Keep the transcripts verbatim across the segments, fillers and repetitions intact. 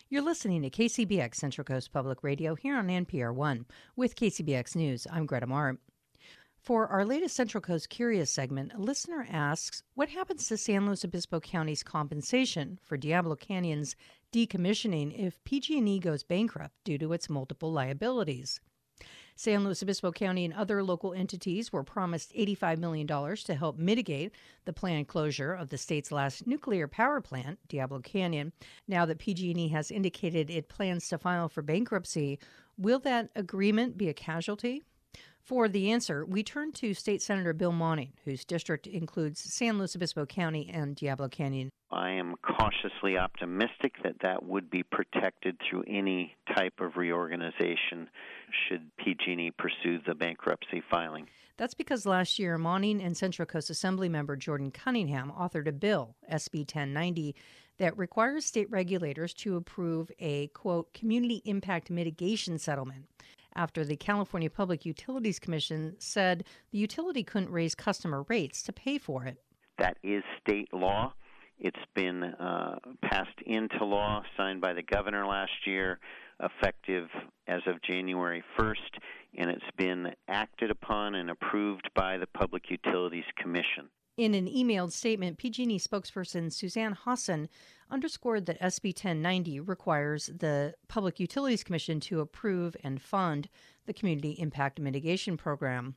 You're listening to K C B X Central Coast Public Radio here on N P R one. With K C B X News, I'm Greta Mart. For our latest Central Coast Curious segment, a listener asks, what happens to San Luis Obispo County's compensation for Diablo Canyon's decommissioning if P G and E goes bankrupt due to its multiple liabilities? San Luis Obispo County and other local entities were promised eighty-five million dollars to help mitigate the planned closure of the state's last nuclear power plant, Diablo Canyon. Now that P G and E has indicated it plans to file for bankruptcy, will that agreement be a casualty? For the answer, we turn to State Senator Bill Monning, whose district includes San Luis Obispo County and Diablo Canyon. I am cautiously optimistic that that would be protected through any type of reorganization should P G and E pursue the bankruptcy filing. That's because last year, Monning and Central Coast Assembly member Jordan Cunningham authored a bill, S B ten ninety, that requires state regulators to approve a, quote, community impact mitigation settlement after the California Public Utilities Commission said the utility couldn't raise customer rates to pay for it. That is state law. It's been uh, passed into law, signed by the governor last year, effective as of January first, and it's been acted upon and approved by the Public Utilities Commission. In an emailed statement, P G and E spokesperson Suzanne Hassan underscored that S B ten ninety requires the Public Utilities Commission to approve and fund the Community Impact Mitigation Program.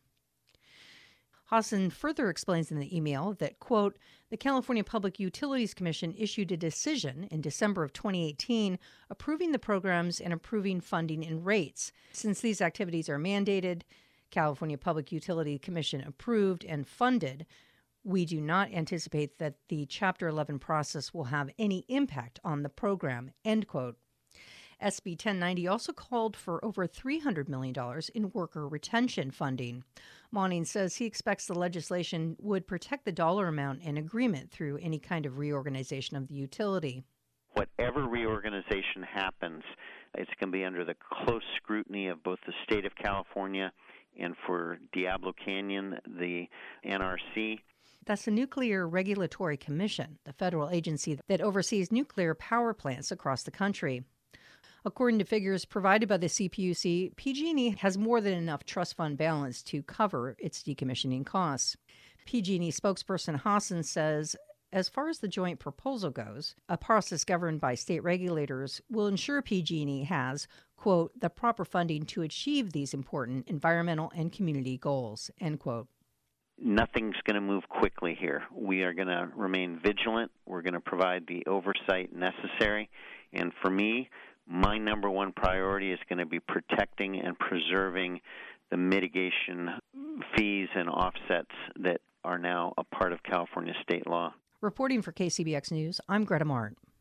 Hassan further explains in the email that, quote, the California Public Utilities Commission issued a decision in December of twenty eighteen approving the programs and approving funding and rates. Since these activities are mandated, California Public Utility Commission approved and funded, we do not anticipate that the Chapter eleven process will have any impact on the program, end quote. S B ten ninety also called for over three hundred million dollars in worker retention funding. Monning says he expects the legislation would protect the dollar amount and agreement through any kind of reorganization of the utility. Whatever reorganization happens, it's going to be under the close scrutiny of both the state of California and for Diablo Canyon, the N R C. That's the Nuclear Regulatory Commission, the federal agency that oversees nuclear power plants across the country. According to figures provided by the C P U C, P G and E has more than enough trust fund balance to cover its decommissioning costs. P G and E spokesperson Hassan says, as far as the joint proposal goes, a process governed by state regulators will ensure P G and E has, quote, the proper funding to achieve these important environmental and community goals, end quote. Nothing's going to move quickly here. We are going to remain vigilant. We're going to provide the oversight necessary. And for me, my number one priority is going to be protecting and preserving the mitigation fees and offsets that are now a part of California state law. Reporting for K C B X News, I'm Greta Mart.